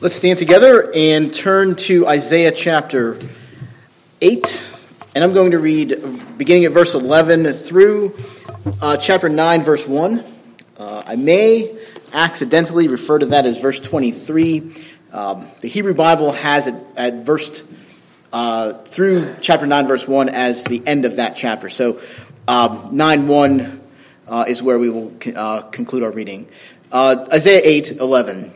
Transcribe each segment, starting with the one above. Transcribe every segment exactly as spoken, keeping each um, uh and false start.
Let's stand together and turn to Isaiah chapter eight. And I'm going to read beginning at verse eleven through uh, chapter nine, verse one. Uh, I may accidentally refer to that as verse twenty-three. Um, the Hebrew Bible has it at verse uh, through chapter nine, verse one as the end of that chapter. So um, nine one uh, is where we will uh, conclude our reading. Uh, Isaiah eight eleven.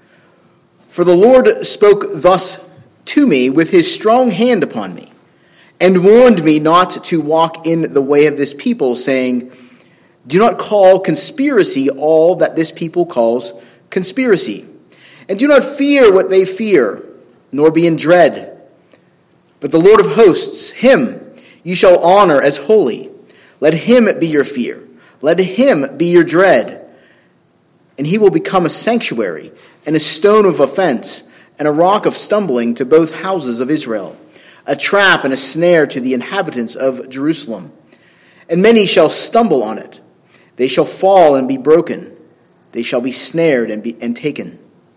For the Lord spoke thus to me with his strong hand upon me, and warned me not to walk in the way of this people, saying, do not call conspiracy all that this people calls conspiracy, and do not fear what they fear, nor be in dread. But the Lord of hosts, him you shall honor as holy. Let him be your fear. Let him be your dread. And he will become a sanctuary, and a stone of offense, and a rock of stumbling to both houses of Israel, a trap and a snare to the inhabitants of Jerusalem. And many shall stumble on it. They shall fall and be broken. They shall be snared and be and taken.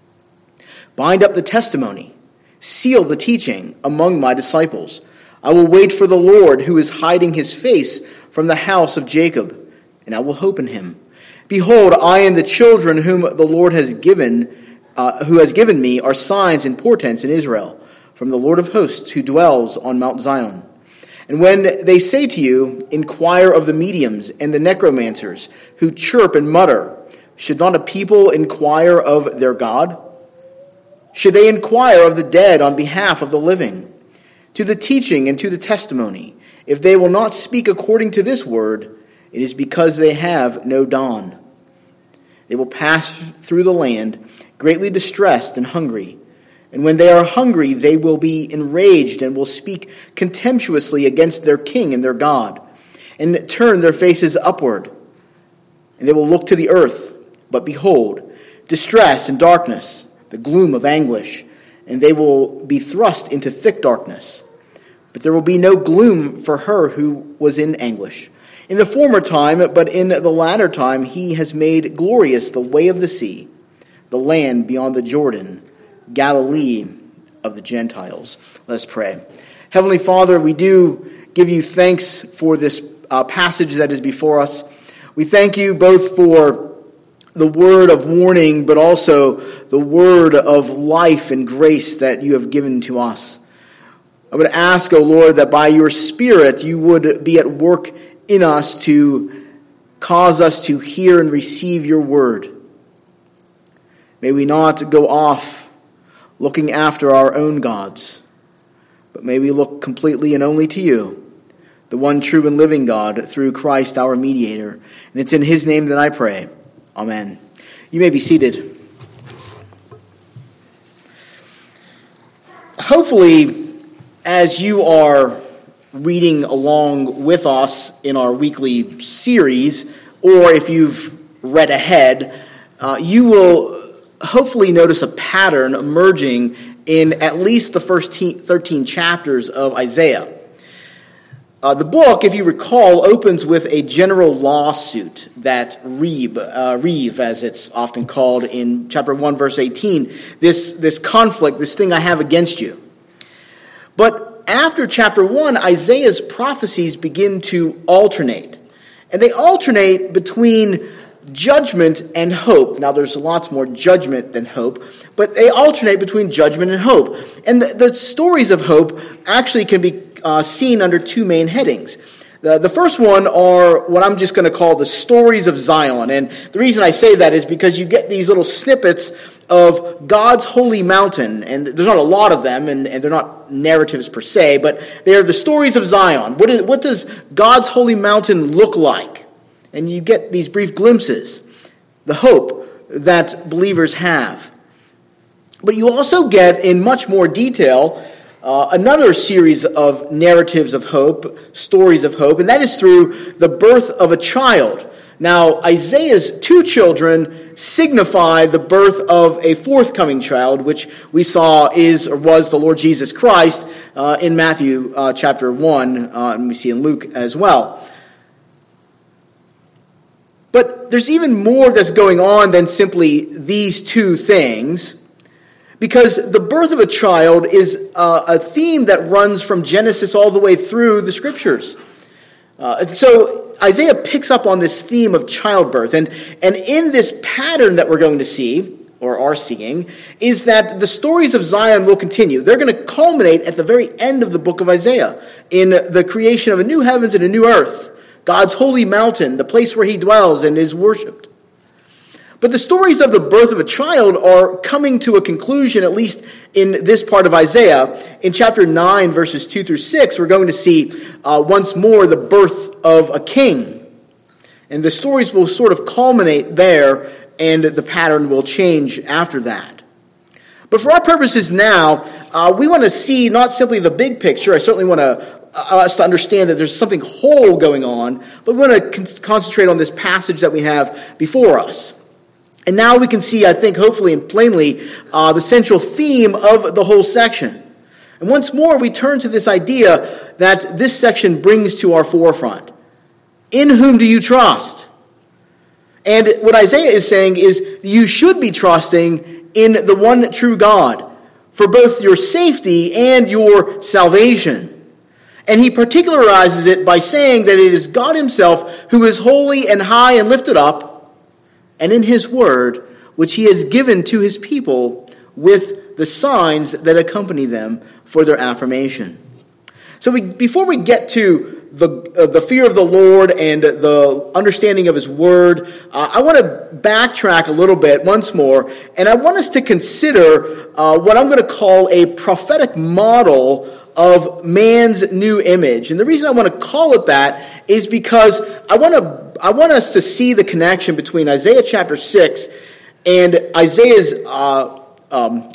Bind up the testimony. Seal the teaching among my disciples. I will wait for the Lord, who is hiding his face from the house of Jacob, and I will hope in him. Behold, I and the children whom the Lord has given, uh, who has given me, are signs and portents in Israel, from the Lord of hosts, who dwells on Mount Zion. And when they say to you, inquire of the mediums and the necromancers, who chirp and mutter, should not a people inquire of their God? Should they inquire of the dead on behalf of the living? To the teaching and to the testimony, if they will not speak according to this word, it is because they have no dawn. They will pass through the land, greatly distressed and hungry. And when they are hungry, they will be enraged and will speak contemptuously against their king and their God, and turn their faces upward. And they will look to the earth, but behold, distress and darkness, the gloom of anguish, and they will be thrust into thick darkness. But there will be no gloom for her who was in anguish. In the former time, but in the latter time, he has made glorious the way of the sea, the land beyond the Jordan, Galilee of the Gentiles. Let's pray. Heavenly Father, we do give you thanks for this uh, passage that is before us. We thank you both for the word of warning, but also the word of life and grace that you have given to us. I would ask, O Lord, that by your Spirit you would be at work in us to cause us to hear and receive your word. May we not go off looking after our own gods, but may we look completely and only to you, the one true and living God, through Christ our mediator. And it's in his name that I pray. Amen. You may be seated. Hopefully, as you are reading along with us in our weekly series, or if you've read ahead, uh, you will hopefully notice a pattern emerging in at least the first thirteen chapters of Isaiah. Uh, the book, if you recall, opens with a general lawsuit that Reeb, uh, Reeve, as it's often called in chapter one, verse eighteen, this, this conflict, this thing I have against you. But after chapter one, Isaiah's prophecies begin to alternate. And they alternate between judgment and hope. Now, there's lots more judgment than hope, but they alternate between judgment and hope. And the, the stories of hope actually can be uh, seen under two main headings. The, the first one are what I'm just going to call the stories of Zion. And the reason I say that is because you get these little snippets of God's holy mountain, and there's not a lot of them, and, and they're not narratives per se, but they are the stories of Zion. What, is, what does God's holy mountain look like? And you get these brief glimpses, the hope that believers have. But you also get, in much more detail, uh, another series of narratives of hope, stories of hope, and that is through the birth of a child. Now, Isaiah's two children signify the birth of a forthcoming child, which we saw is or was the Lord Jesus Christ uh, in Matthew uh, chapter one, uh, and we see in Luke as well. But there's even more that's going on than simply these two things, because the birth of a child is uh, a theme that runs from Genesis all the way through the Scriptures. Uh, and so Isaiah picks up on this theme of childbirth, and, and in this pattern that we're going to see, or are seeing, is that the stories of Zion will continue. They're going to culminate at the very end of the book of Isaiah, in the creation of a new heavens and a new earth, God's holy mountain, the place where he dwells and is worshipped. But the stories of the birth of a child are coming to a conclusion, at least in this part of Isaiah. In chapter nine, verses two through six, we're going to see uh, once more the birth of a king. And the stories will sort of culminate there, and the pattern will change after that. But for our purposes now, uh, we want to see not simply the big picture. I certainly want to, uh, us to understand that there's something whole going on, but we want to con- concentrate on this passage that we have before us. And now we can see, I think, hopefully and plainly, uh, the central theme of the whole section. And once more, we turn to this idea that this section brings to our forefront. In whom do you trust? And what Isaiah is saying is you should be trusting in the one true God for both your safety and your salvation. And he particularizes it by saying that it is God himself who is holy and high and lifted up, and in his word, which he has given to his people with the signs that accompany them for their affirmation. So we, before we get to the, uh, the fear of the Lord and the understanding of his word, uh, I want to backtrack a little bit once more, and I want us to consider uh, what I'm going to call a prophetic model of man's new image. And the reason I want to call it that is because I want to I want us to see the connection between Isaiah chapter six and Isaiah's uh, um,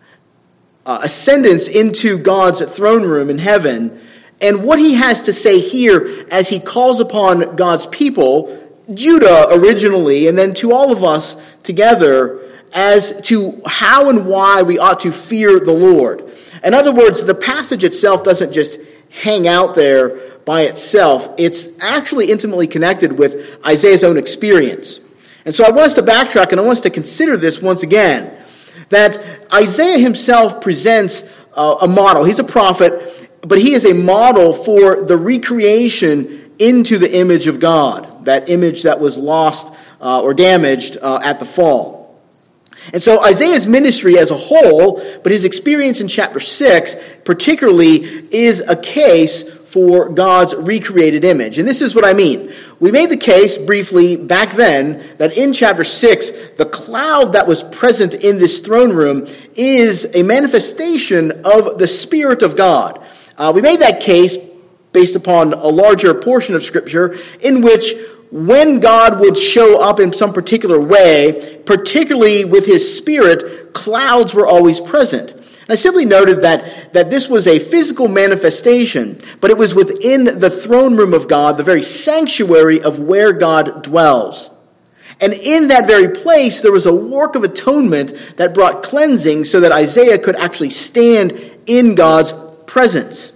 uh, ascendance into God's throne room in heaven, and what he has to say here as he calls upon God's people, Judah originally, and then to all of us together, as to how and why we ought to fear the Lord. In other words, the passage itself doesn't just hang out there by itself. It's actually intimately connected with Isaiah's own experience. And so I want us to backtrack, and I want us to consider this once again, that Isaiah himself presents uh, a model. He's a prophet, but he is a model for the recreation into the image of God, that image that was lost uh, or damaged uh, at the fall. And so Isaiah's ministry as a whole, but his experience in chapter six particularly, is a case for God's recreated image. And this is what I mean. We made the case briefly back then that in chapter six, the cloud that was present in this throne room is a manifestation of the Spirit of God. Uh, we made that case based upon a larger portion of Scripture in which when God would show up in some particular way, particularly with his Spirit, clouds were always present. I simply noted that, that this was a physical manifestation, but it was within the throne room of God, the very sanctuary of where God dwells. And in that very place, there was a work of atonement that brought cleansing so that Isaiah could actually stand in God's presence.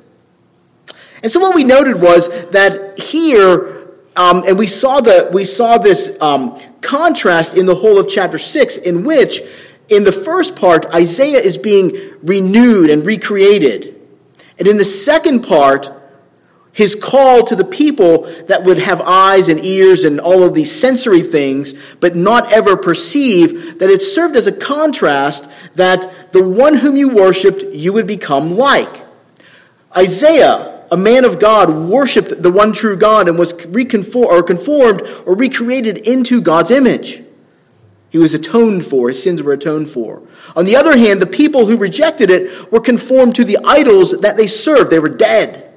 And so what we noted was that here, um, and we saw the we saw this um, contrast in the whole of chapter six, in which in the first part, Isaiah is being renewed and recreated. And in the second part, his call to the people that would have eyes and ears and all of these sensory things, but not ever perceive, that it served as a contrast that the one whom you worshipped, you would become like. Isaiah, a man of God, worshipped the one true God and was reconformed or conformed or recreated into God's image. He was atoned for. His sins were atoned for. On the other hand, the people who rejected it were conformed to the idols that they served. They were dead.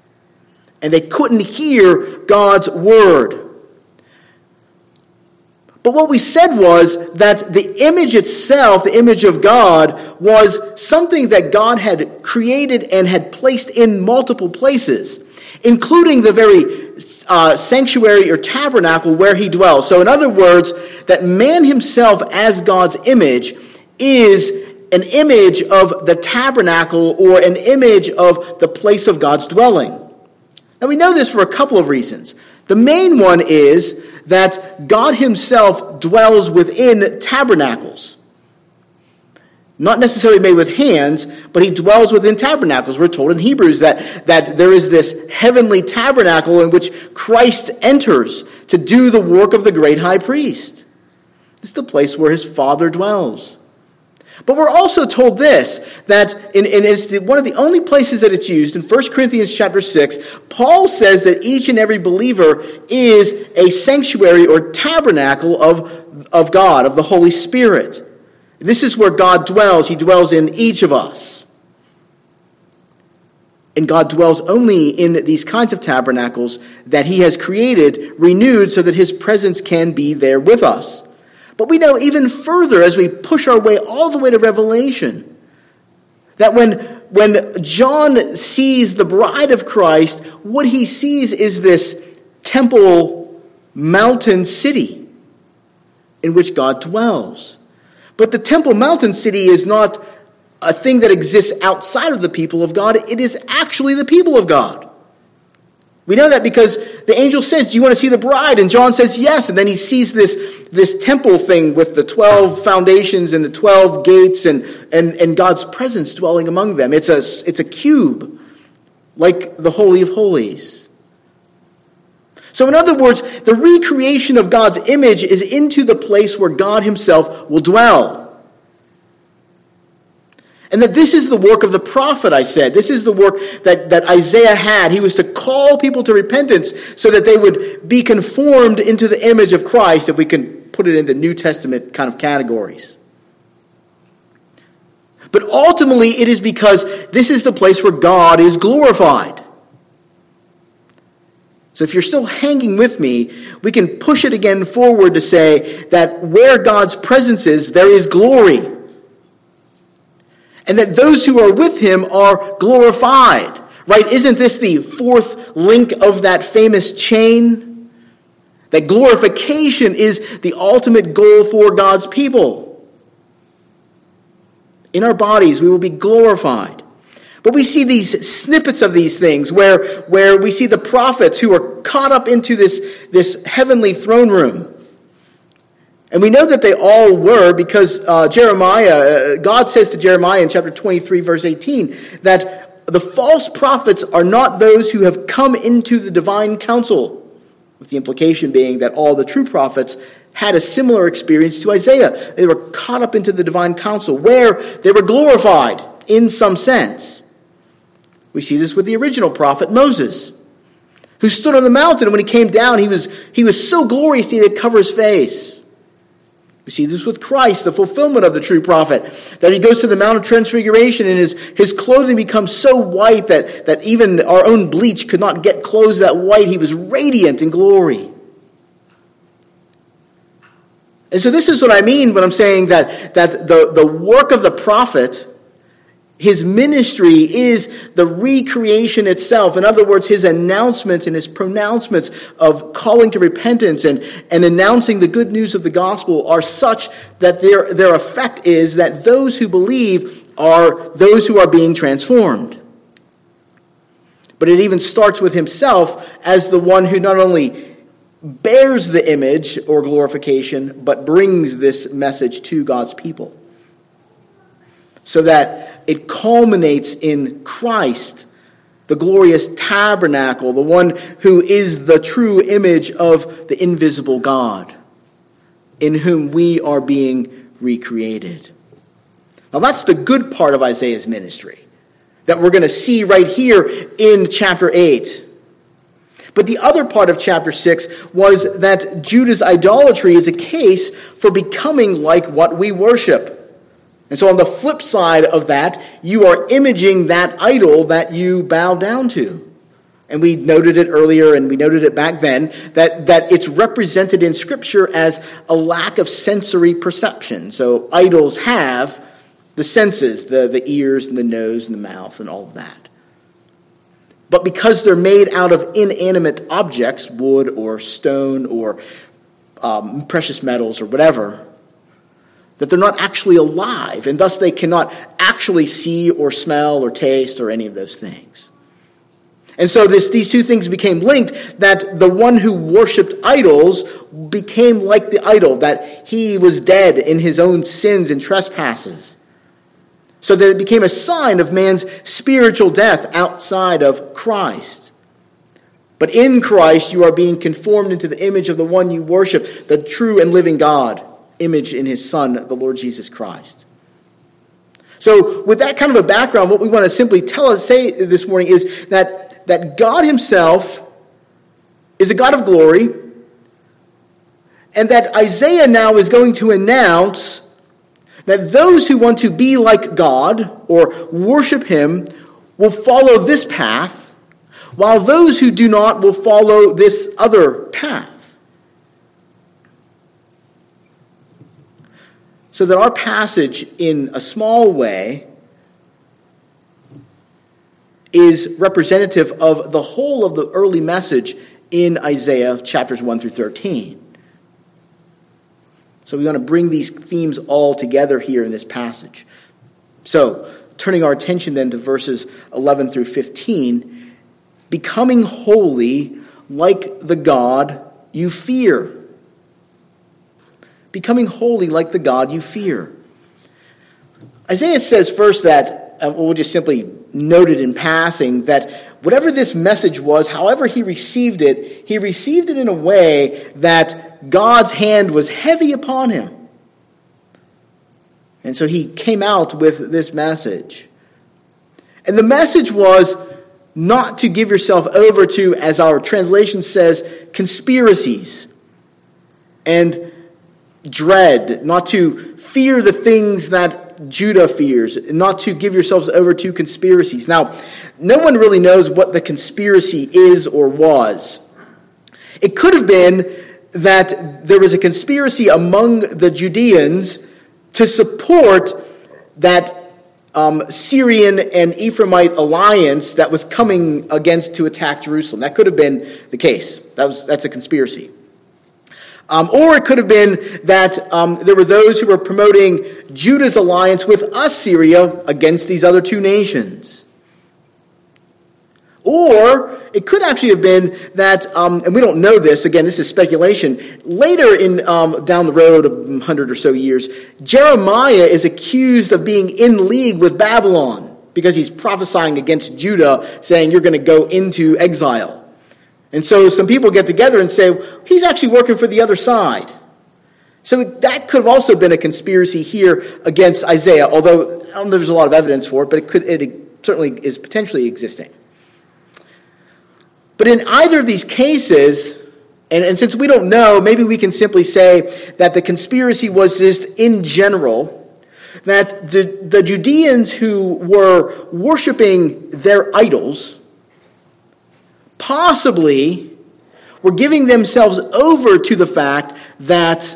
And they couldn't hear God's word. But what we said was that the image itself, the image of God, was something that God had created and had placed in multiple places, including the very uh, sanctuary or tabernacle where he dwells. So in other words, that man himself as God's image is an image of the tabernacle or an image of the place of God's dwelling. Now we know this for a couple of reasons. The main one is that God himself dwells within tabernacles. Not necessarily made with hands, but he dwells within tabernacles. We're told in Hebrews that, that there is this heavenly tabernacle in which Christ enters to do the work of the great high priest. This is the place where his Father dwells. But we're also told this, that in, in it's the, one of the only places that it's used, in First Corinthians chapter six, Paul says that each and every believer is a sanctuary or tabernacle of, of God, of the Holy Spirit. This is where God dwells. He dwells in each of us. And God dwells only in these kinds of tabernacles that he has created, renewed, so that his presence can be there with us. But we know even further as we push our way all the way to Revelation, that when, when John sees the bride of Christ, what he sees is this temple mountain city in which God dwells. But the temple mountain city is not a thing that exists outside of the people of God. It is actually the people of God. We know that because the angel says, do you want to see the bride? And John says, yes. And then he sees this, this temple thing with the twelve foundations and the twelve gates and, and, and God's presence dwelling among them. It's a, it's a cube, like the Holy of Holies. So in other words, the recreation of God's image is into the place where God himself will dwell. And that this is the work of the prophet, I said. This is the work that, that Isaiah had. He was to call people to repentance so that they would be conformed into the image of Christ, if we can put it into New Testament kind of categories. But ultimately, it is because this is the place where God is glorified. So if you're still hanging with me, we can push it again forward to say that where God's presence is, there is glory. And that those who are with him are glorified. Right? Isn't this the fourth link of that famous chain? That glorification is the ultimate goal for God's people. In our bodies, we will be glorified. But we see these snippets of these things where, where we see the prophets who are caught up into this, this heavenly throne room. And we know that they all were because uh, Jeremiah, uh, God says to Jeremiah in chapter twenty-three, verse eighteen, that the false prophets are not those who have come into the divine council, with the implication being that all the true prophets had a similar experience to Isaiah. They were caught up into the divine council where they were glorified in some sense. We see this with the original prophet Moses, who stood on the mountain, and when he came down, he was, he was so glorious that he had to cover his face. We see this with Christ, the fulfillment of the true prophet, that he goes to the Mount of Transfiguration and his, his clothing becomes so white that, that even our own bleach could not get clothes that white. He was radiant in glory. And so this is what I mean when I'm saying that, that the, the work of the prophet, his ministry, is the recreation itself. In other words, his announcements and his pronouncements of calling to repentance and, and announcing the good news of the gospel are such that their, their effect is that those who believe are those who are being transformed. But it even starts with himself as the one who not only bears the image or glorification, but brings this message to God's people. So that it culminates in Christ, the glorious tabernacle, the one who is the true image of the invisible God, in whom we are being recreated. Now that's the good part of Isaiah's ministry that we're going to see right here in chapter eight. But the other part of chapter six was that Judah's idolatry is a case for becoming like what we worship. And so on the flip side of that, you are imaging that idol that you bow down to. And we noted it earlier, and we noted it back then, that, that it's represented in Scripture as a lack of sensory perception. So idols have the senses, the, the ears and the nose and the mouth and all of that. But because they're made out of inanimate objects, wood or stone or um, precious metals or whatever, that they're not actually alive, and thus they cannot actually see or smell or taste or any of those things. And so this, these two things became linked, that the one who worshipped idols became like the idol, that he was dead in his own sins and trespasses. so that it became a sign of man's spiritual death outside of Christ. But in Christ you are being conformed into the image of the one you worship, the true and living God, image in his Son, the Lord Jesus Christ. So with that kind of a background, what we want to simply tell us, say this morning is that, that God himself is a God of glory, and that Isaiah now is going to announce that those who want to be like God or worship him will follow this path, while those who do not will follow this other path. So that our passage, in a small way, is representative of the whole of the early message in Isaiah chapters one through thirteen. So we want to bring these themes all together here in this passage. So, turning our attention then to verses eleven through fifteen, becoming holy like the God you fear. Becoming holy like the God you fear. Isaiah says first that, uh, we'll just simply note it in passing, that whatever this message was, however he received it, he received it in a way that God's hand was heavy upon him. And so he came out with this message. And the message was not to give yourself over to, as our translation says, conspiracies and dread, not to fear the things that Judah fears, not to give yourselves over to conspiracies. Now, no one really knows what the conspiracy is or was. It could have been that there was a conspiracy among the Judeans to support that um, Syrian and Ephraimite alliance that was coming against to attack Jerusalem. That could have been the case. That was that's a conspiracy. Um, or it could have been that um, there were those who were promoting Judah's alliance with Assyria against these other two nations. Or it could actually have been that, um, and we don't know this, again, this is speculation, later in um, down the road, a hundred or so years, Jeremiah is accused of being in league with Babylon because he's prophesying against Judah, saying you're going to go into exile. And so some people get together and say, he's actually working for the other side. So that could have also been a conspiracy here against Isaiah, although I don't know there's a lot of evidence for it, but it could it certainly is potentially existing. But in either of these cases, and, and since we don't know, maybe we can simply say that the conspiracy was just in general, that the, the Judeans who were worshiping their idols possibly were giving themselves over to the fact that,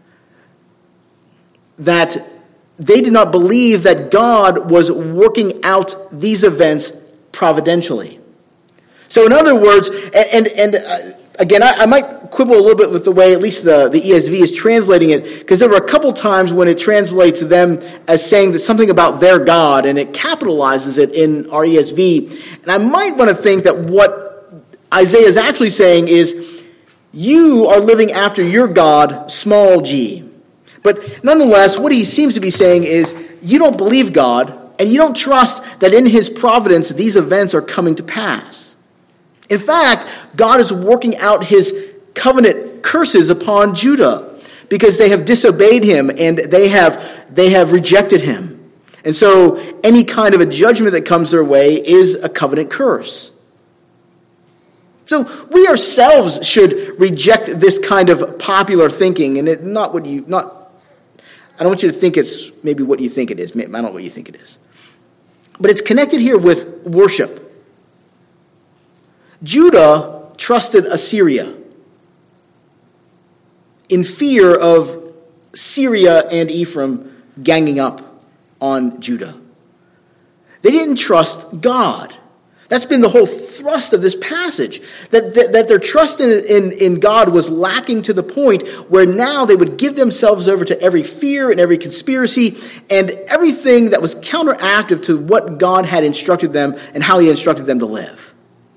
that they did not believe that God was working out these events providentially. So in other words, and, and, and uh, again, I, I might quibble a little bit with the way at least the, the E S V is translating it, because there were a couple times when it translates them as saying that something about their God, and it capitalizes it in our E S V. And I might want to think that what Isaiah is actually saying is, you are living after your God, small g. But nonetheless, what he seems to be saying is, you don't believe God, and you don't trust that in his providence these events are coming to pass. In fact, God is working out his covenant curses upon Judah because they have disobeyed him and they have, they have rejected him. And so any kind of a judgment that comes their way is a covenant curse. So we ourselves should reject this kind of popular thinking, and it not what you not. I don't want you to think it's maybe what you think it is. I don't know what you think it is, but it's connected here with worship. Judah trusted Assyria in fear of Syria and Ephraim ganging up on Judah. They didn't trust God. That's been the whole thrust of this passage, that, that, that their trust in, in, in God was lacking to the point where now they would give themselves over to every fear and every conspiracy and everything that was counteractive to what God had instructed them and how he instructed them to live.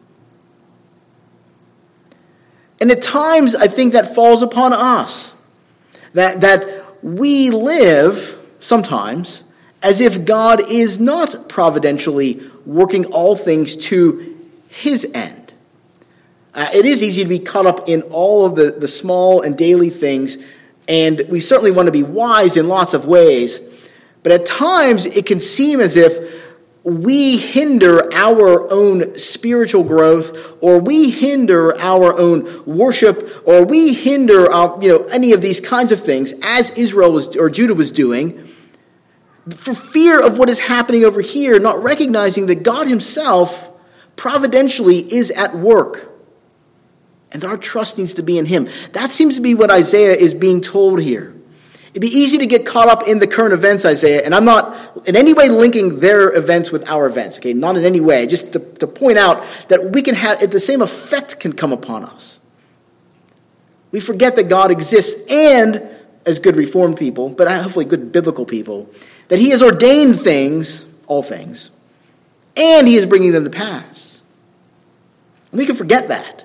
And at times, I think that falls upon us, that, that we live sometimes as if God is not providentially working all things to his end. Uh, it is easy to be caught up in all of the, the small and daily things, and we certainly want to be wise in lots of ways. But at times, it can seem as if we hinder our own spiritual growth, or we hinder our own worship, or we hinder our, you know, any of these kinds of things, as Israel was, or Judah was doing, for fear of what is happening over here, not recognizing that God himself providentially is at work. And our trust needs to be in him. That seems to be what Isaiah is being told here. It'd be easy to get caught up in the current events, Isaiah, and I'm not in any way linking their events with our events, okay? Not in any way. Just to, to point out that we can have, the same effect can come upon us. We forget that God exists, and as good Reformed people, but hopefully good biblical people, that he has ordained things, all things, and he is bringing them to pass. And we can forget that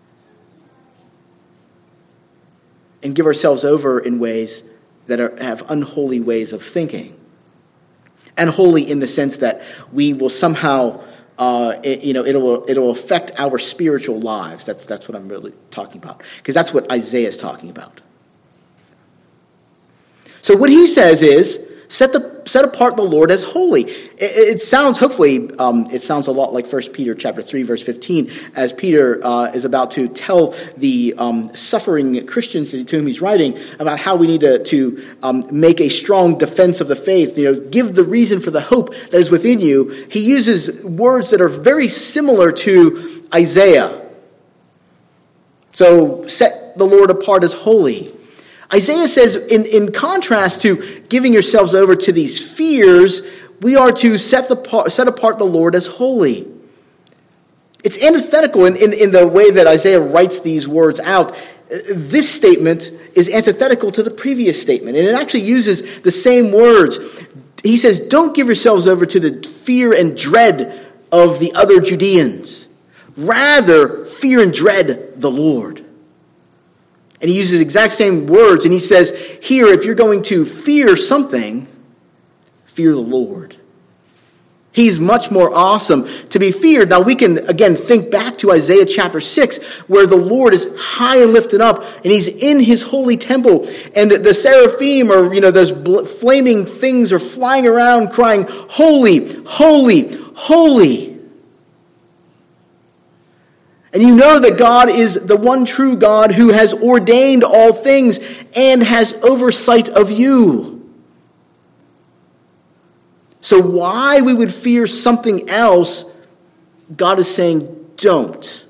and give ourselves over in ways that are, have unholy ways of thinking. And holy in the sense that we will somehow, uh, it, you know, it'll it'll affect our spiritual lives. That's that's what I'm really talking about, because that's what Isaiah is talking about. So what he says is, set the set apart the Lord as holy. It, it sounds, hopefully, um, it sounds a lot like First Peter chapter three, verse fifteen, as Peter uh, is about to tell the um, suffering Christians to whom he's writing about how we need to, to um, make a strong defense of the faith. You know, give the reason for the hope that is within you. He uses words that are very similar to Isaiah. So, set the Lord apart as holy. Isaiah says, in, in contrast to giving yourselves over to these fears, we are to set the set apart the Lord as holy. It's antithetical in, in, in the way that Isaiah writes these words out. This statement is antithetical to the previous statement, and it actually uses the same words. He says, don't give yourselves over to the fear and dread of the other Judeans. Rather, fear and dread the Lord. And he uses the exact same words, and he says, here, if you're going to fear something, fear the Lord. He's much more awesome to be feared. Now we can, again, think back to Isaiah chapter six, where the Lord is high and lifted up, and he's in his holy temple, and the, the seraphim, or, you know, those bl- flaming things are flying around crying, holy, holy, holy. And you know that God is the one true God who has ordained all things and has oversight of you. So why we would fear something else, God is saying, don't.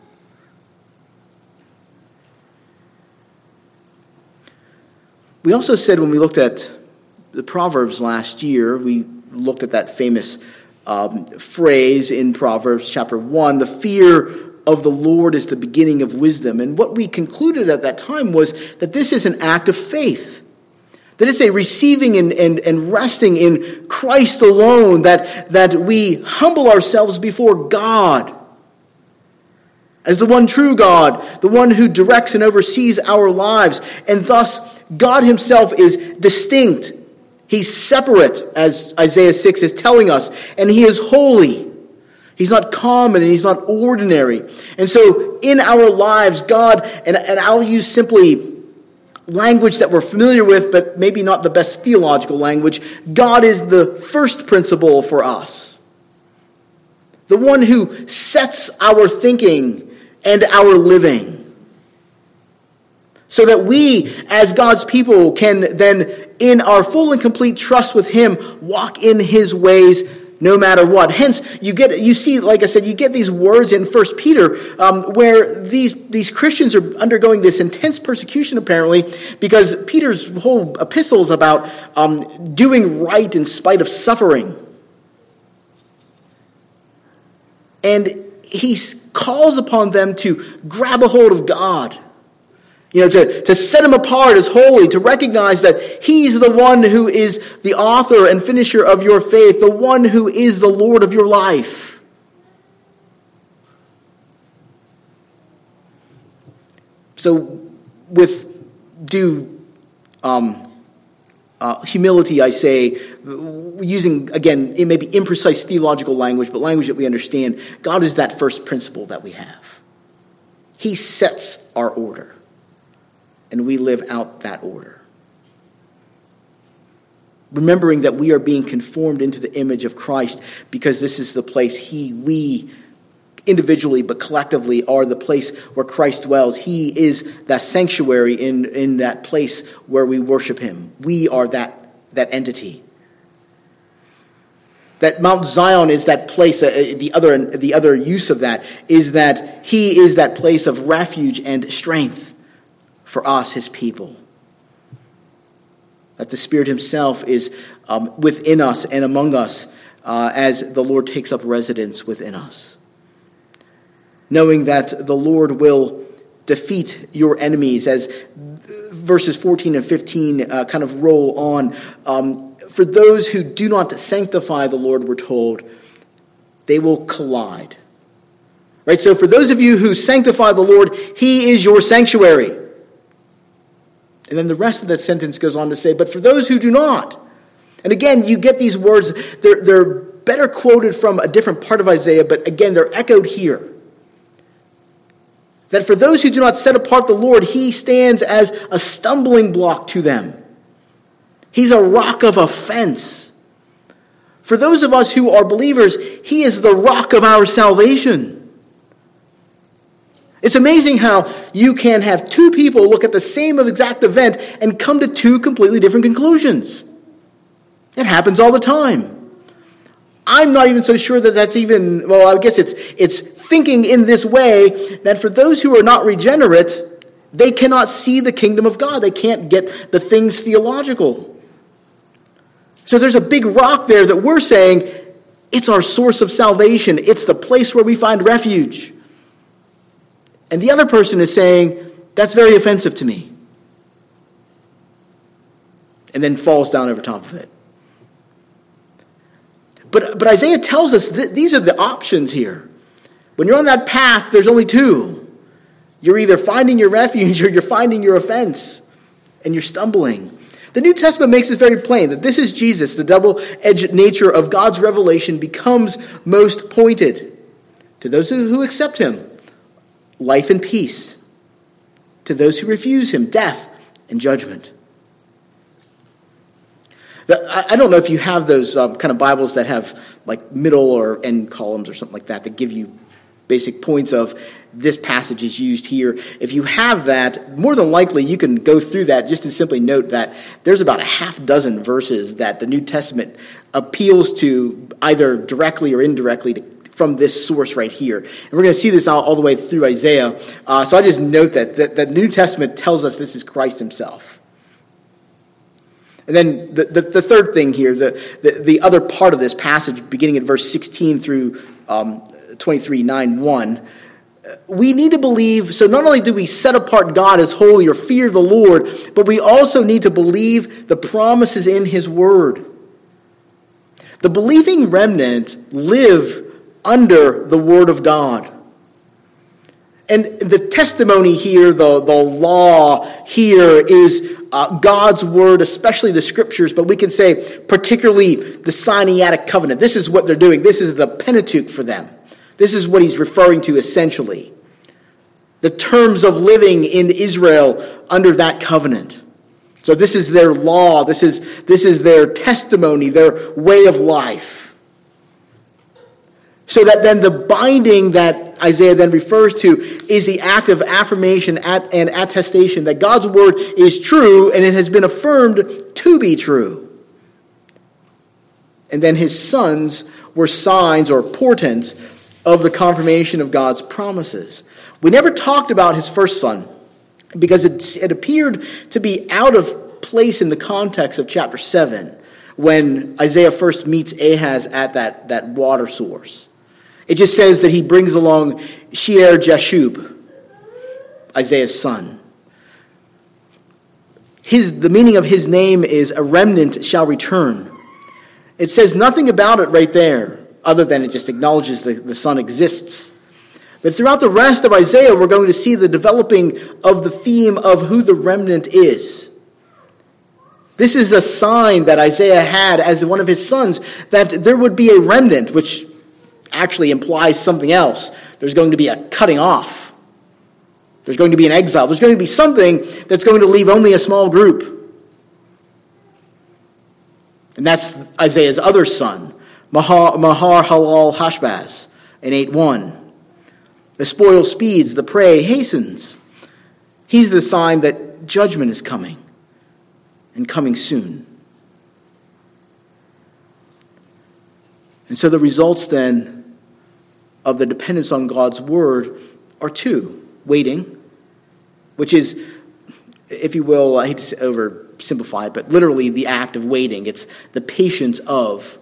We also said when we looked at the Proverbs last year, we looked at that famous um, phrase in Proverbs chapter one, the fear of the Lord is the beginning of wisdom. And what we concluded at that time was that this is an act of faith. That it's a receiving and, and, and resting in Christ alone, that, that we humble ourselves before God as the one true God, the one who directs and oversees our lives. And thus, God himself is distinct. He's separate, as Isaiah six is telling us, and he is holy. He's not common and he's not ordinary. And so in our lives, God, and, and I'll use simply language that we're familiar with, but maybe not the best theological language, God is the first principle for us. The one who sets our thinking and our living. So that we, as God's people, can then, in our full and complete trust with him, walk in his ways no matter what. Hence, you get, you see, like I said, you get these words in First Peter um, where these, these Christians are undergoing this intense persecution, apparently, because Peter's whole epistle is about um, doing right in spite of suffering. And he calls upon them to grab a hold of God. You know, to, to set him apart as holy, to recognize that he's the one who is the author and finisher of your faith, the one who is the Lord of your life. So with due um, Uh, humility, I say, using, again, it may be imprecise theological language, but language that we understand. God is that first principle that we have. He sets our order, and we live out that order. Remembering that we are being conformed into the image of Christ because this is the place he, we, individually but collectively are the place where Christ dwells. He is that sanctuary in, in that place where we worship him. We are that, that entity. That Mount Zion is that place, uh, the other, the other use of that is that he is that place of refuge and strength for us, his people. That the Spirit himself is um, within us and among us uh, as the Lord takes up residence within us. Knowing that the Lord will defeat your enemies, as verses fourteen and fifteen uh, kind of roll on. Um, for those who do not sanctify the Lord, we're told, they will collide. Right? So for those of you who sanctify the Lord, he is your sanctuary. And then the rest of that sentence goes on to say, but for those who do not. And again, you get these words, they're, they're better quoted from a different part of Isaiah, but again, they're echoed here. That for those who do not set apart the Lord, he stands as a stumbling block to them. He's a rock of offense. For those of us who are believers, he is the rock of our salvation. It's amazing how you can have two people look at the same exact event and come to two completely different conclusions. It happens all the time. I'm not even so sure that that's even, well, I guess it's it's thinking in this way that for those who are not regenerate, they cannot see the kingdom of God. They can't get the things theological. So there's a big rock there that we're saying, it's our source of salvation. It's the place where we find refuge. And the other person is saying, that's very offensive to me. And then falls down over top of it. But, but Isaiah tells us th- these are the options here. When you're on that path, there's only two. You're either finding your refuge or you're finding your offense. And you're stumbling. The New Testament makes this very plain, that this is Jesus. The double-edged nature of God's revelation becomes most pointed. To those who, who accept him, life and peace. To those who refuse him, death and judgment. I don't know if you have those uh, kind of Bibles that have like middle or end columns or something like that that give you basic points of this passage is used here. If you have that, more than likely you can go through that just to simply note that there's about a half dozen verses that the New Testament appeals to either directly or indirectly to, from this source right here. And we're going to see this all, all the way through Isaiah. Uh, so I just note that, that, that the New Testament tells us this is Christ himself. And then the, the, the third thing here, the, the, the other part of this passage, beginning at verse sixteen through um, twenty-three, nine, one, we need to believe, so not only do we set apart God as holy or fear the Lord, but we also need to believe the promises in his word. The believing remnant live under the word of God. And the testimony here, the, the law here is uh, God's word, especially the scriptures, but we can say particularly the Sinaitic covenant. This is what they're doing. This is the Pentateuch for them. This is what he's referring to essentially. The terms of living in Israel under that covenant. So this is their law. This is, this is their testimony, their way of life. So that then the binding that Isaiah then refers to is the act of affirmation and attestation that God's word is true and it has been affirmed to be true. And then his sons were signs or portents of the confirmation of God's promises. We never talked about his first son because it, it appeared to be out of place in the context of chapter seven when Isaiah first meets Ahaz at that, that water source. It just says that he brings along Shear-Jashub, Isaiah's son. His, the meaning of his name is a remnant shall return. It says nothing about it right there, other than it just acknowledges that the son exists. But throughout the rest of Isaiah, we're going to see the developing of the theme of who the remnant is. This is a sign that Isaiah had as one of his sons, that there would be a remnant, which actually implies something else. There's going to be a cutting off. There's going to be an exile. There's going to be something that's going to leave only a small group. And that's Isaiah's other son, Mahar-Halal-Hashbaz, in eight one. The spoil speeds, the prey hastens. He's the sign that judgment is coming, and coming soon. And so the results then of the dependence on God's word are two. Waiting, which is, if you will, I hate to oversimplify it, but literally the act of waiting. It's the patience of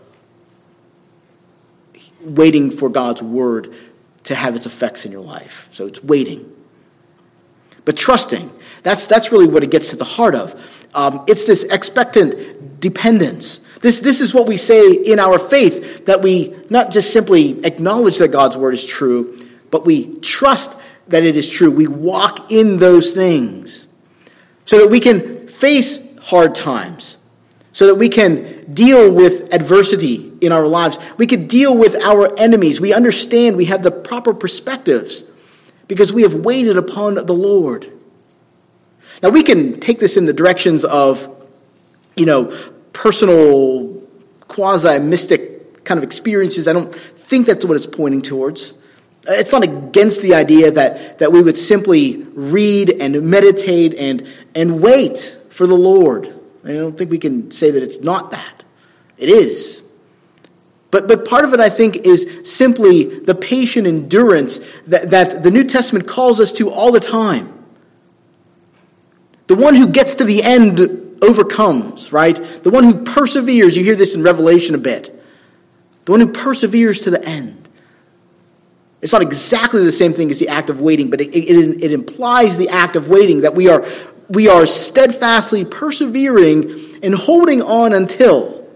waiting for God's word to have its effects in your life. So it's waiting. But trusting, that's that's really what it gets to the heart of. Um, it's this expectant dependence. This, this is what we say in our faith, that we not just simply acknowledge that God's word is true, but we trust that it is true. We walk in those things so that we can face hard times, so that we can deal with adversity in our lives. We can deal with our enemies. We understand we have the proper perspectives because we have waited upon the Lord. Now, we can take this in the directions of, you know, personal, quasi-mystic kind of experiences. I don't think that's what it's pointing towards. It's not against the idea that, that we would simply read and meditate and, and wait for the Lord. I don't think we can say that it's not that. It is. But, but part of it, I think, is simply the patient endurance that, that the New Testament calls us to all the time. The one who gets to the end overcomes, right? The one who perseveres, you hear this in Revelation a bit. The one who perseveres to the end. It's not exactly the same thing as the act of waiting, but it, it, it implies the act of waiting, that we are, we are steadfastly persevering and holding on until.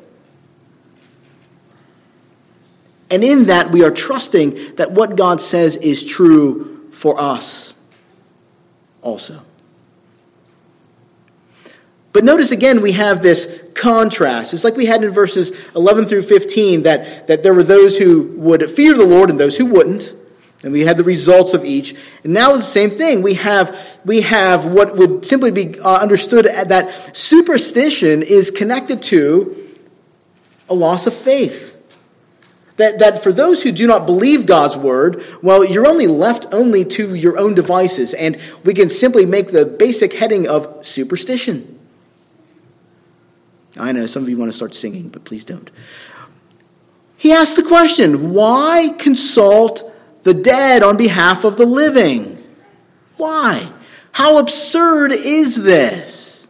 And in that, we are trusting that what God says is true for us also. But notice again, we have this contrast. It's like we had in verses eleven through fifteen, that, that there were those who would fear the Lord and those who wouldn't. And we had the results of each. And now it's the same thing. We have, we have what would simply be uh, understood that superstition is connected to a loss of faith. That, that for those who do not believe God's word, well, you're only left only to your own devices. And we can simply make the basic heading of superstition. I know some of you want to start singing, but please don't. He asked the question, why consult the dead on behalf of the living? Why? How absurd is this?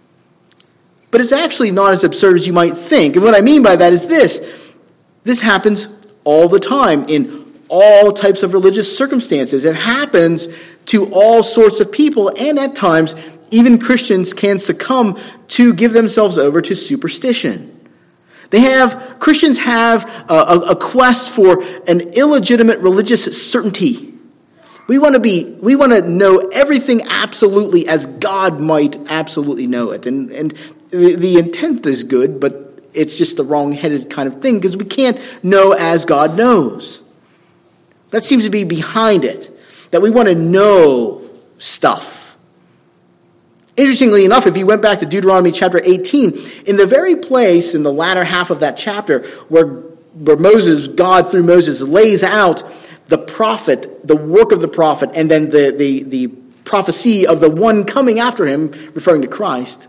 But it's actually not as absurd as you might think. And what I mean by that is this. This happens all the time in all types of religious circumstances. It happens to all sorts of people, and at times, even Christians can succumb to give themselves over to superstition. They have, Christians have a, a, a quest for an illegitimate religious certainty. We want to be, we want to know everything absolutely as God might absolutely know it. And, and the, the intent is good, but it's just the wrong-headed kind of thing because we can't know as God knows. That seems to be behind it, that we want to know stuff. Interestingly enough, if you went back to Deuteronomy chapter eighteen, in the very place in the latter half of that chapter where, where Moses, God through Moses, lays out the prophet, the work of the prophet, and then the, the, the prophecy of the one coming after him, referring to Christ,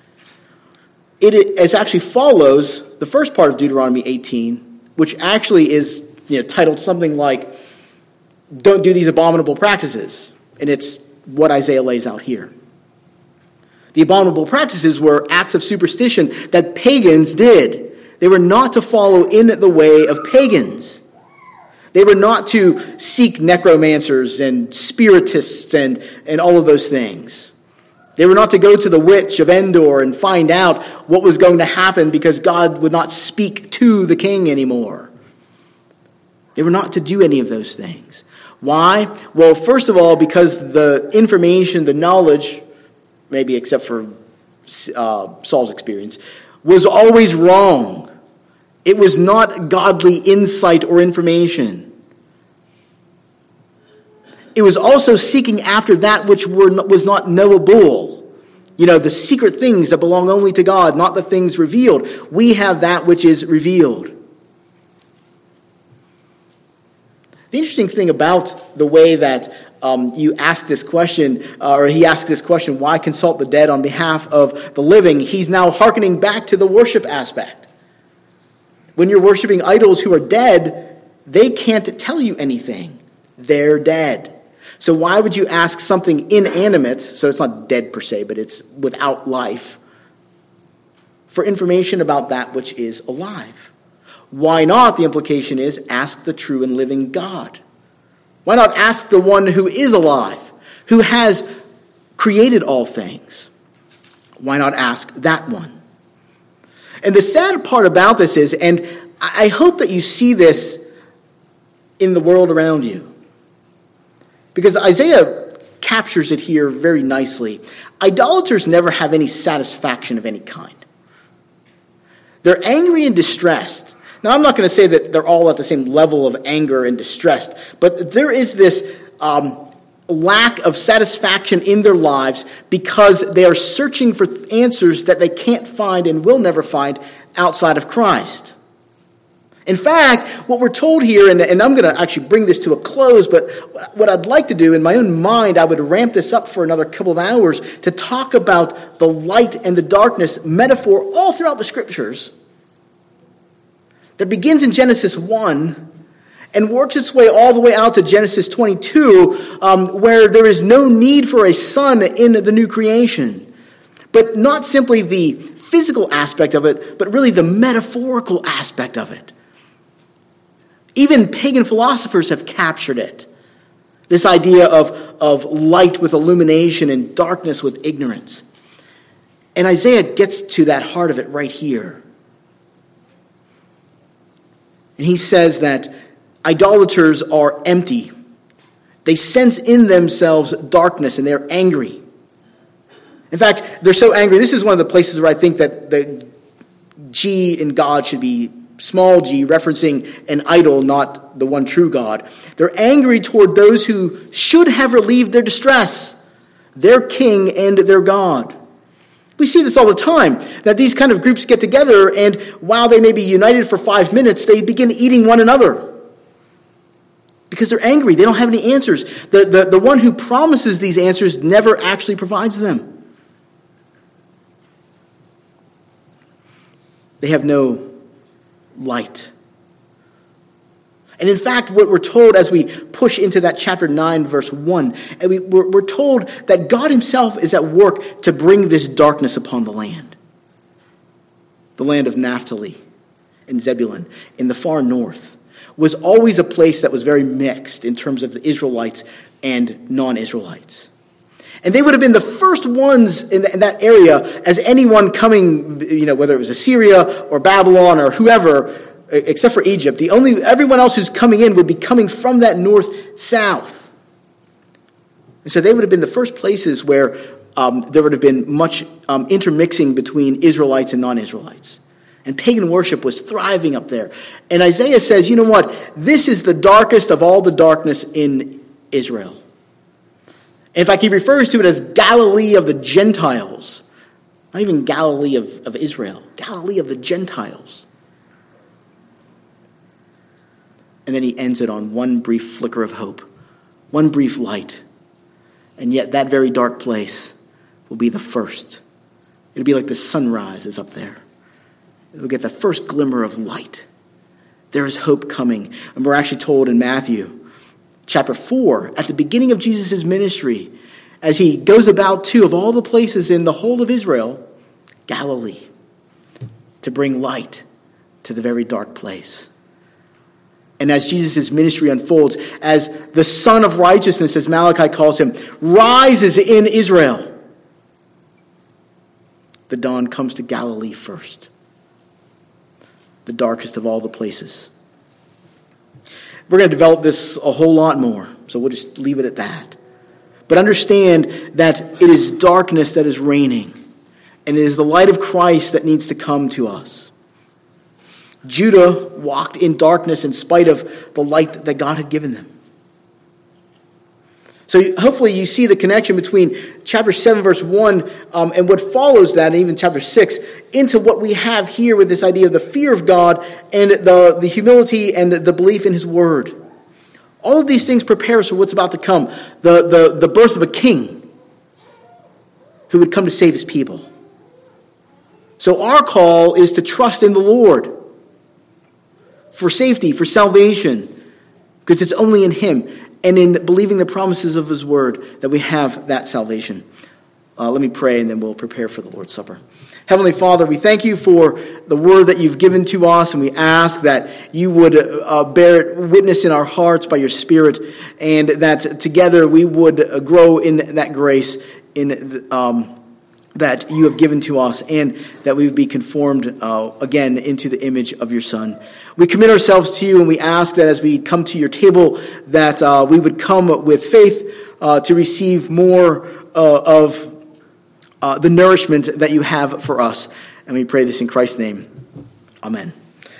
it is actually follows the first part of Deuteronomy eighteen, which actually is, you know, titled something like, "Don't do these abominable practices." And it's what Isaiah lays out here. The abominable practices were acts of superstition that pagans did. They were not to follow in the way of pagans. They were not to seek necromancers and spiritists and, and all of those things. They were not to go to the witch of Endor and find out what was going to happen because God would not speak to the king anymore. They were not to do any of those things. Why? Well, first of all, because the information, the knowledge, maybe except for uh, Saul's experience, was always wrong. It was not godly insight or information. It was also seeking after that which were, was not knowable. You know, the secret things that belong only to God, not the things revealed. We have that which is revealed. The interesting thing about the way that um, you ask this question, uh, or he asks this question, why consult the dead on behalf of the living? He's now hearkening back to the worship aspect. When you're worshiping idols who are dead, they can't tell you anything. They're dead. So why would you ask something inanimate, so it's not dead per se, but it's without life, for information about that which is alive? Why not, the implication is, ask the true and living God? Why not ask the one who is alive, who has created all things? Why not ask that one? And the sad part about this is, and I hope that you see this in the world around you, because Isaiah captures it here very nicely. Idolaters never have any satisfaction of any kind. They're angry and distressed. Now, I'm not going to say that they're all at the same level of anger and distress, but there is this um, lack of satisfaction in their lives because they are searching for answers that they can't find and will never find outside of Christ. In fact, what we're told here, and, and I'm going to actually bring this to a close, but what I'd like to do in my own mind, I would ramp this up for another couple of hours to talk about the light and the darkness metaphor all throughout the Scriptures that begins in Genesis one and works its way all the way out to Genesis twenty-two, um, where there is no need for a sun in the new creation. But not simply the physical aspect of it, but really the metaphorical aspect of it. Even pagan philosophers have captured it. This idea of, of light with illumination and darkness with ignorance. And Isaiah gets to that heart of it right here. And he says that idolaters are empty. They sense in themselves darkness and they're angry. In fact, they're so angry. This is one of the places where I think that the G in God should be small g, referencing an idol, not the one true God. They're angry toward those who should have relieved their distress, their king and their God. We see this all the time, that these kind of groups get together, and while they may be united for five minutes, they begin eating one another. Because they're angry. They don't have any answers. The, the, the one who promises these answers never actually provides them. They have no light. And in fact, what we're told as we push into that chapter nine, verse one, and we, we're, we're told that God himself is at work to bring this darkness upon the land. The land of Naphtali and Zebulun in the far north was always a place that was very mixed in terms of the Israelites and non-Israelites. And they would have been the first ones in, the, in that area as anyone coming, you know, whether it was Assyria or Babylon or whoever, except for Egypt. The only everyone else who's coming in would be coming from that north-south. And so they would have been the first places where um, there would have been much um, intermixing between Israelites and non-Israelites. And pagan worship was thriving up there. And Isaiah says, you know what? This is the darkest of all the darkness in Israel. In fact, he refers to it as Galilee of the Gentiles. Not even Galilee of, of Israel. Galilee of the Gentiles. And then he ends it on one brief flicker of hope. One brief light. And yet that very dark place will be the first. It'll be like the sunrise is up there. We'll get the first glimmer of light. There is hope coming. And we're actually told in Matthew chapter four, at the beginning of Jesus' ministry, as he goes about two of all the places in the whole of Israel, Galilee, to bring light to the very dark place. And as Jesus' ministry unfolds, as the Son of Righteousness, as Malachi calls him, rises in Israel, the dawn comes to Galilee first. The darkest of all the places. We're going to develop this a whole lot more, so we'll just leave it at that. But understand that it is darkness that is reigning, And it is the light of Christ that needs to come to us. Judah walked in darkness in spite of the light that God had given them. So hopefully you see the connection between chapter seven, verse one, um, and what follows that, and even chapter six, into what we have here with this idea of the fear of God and the, the humility and the, the belief in his word. All of these things prepare us for what's about to come. The, the, the birth of a king who would come to save his people. So our call is to trust in the Lord for safety, for salvation, because it's only in him and in believing the promises of his word that we have that salvation. Uh, let me pray and then we'll prepare for the Lord's Supper. Heavenly Father, we thank you for the word that you've given to us, and we ask that you would uh, bear witness in our hearts by your Spirit, and that together we would uh, grow in that grace in the, um, that you have given to us, and that we would be conformed uh, again into the image of your Son. We commit ourselves to you, and we ask that as we come to your table, that uh, we would come with faith uh, to receive more uh, of uh, the nourishment that you have for us. And we pray this in Christ's name. Amen.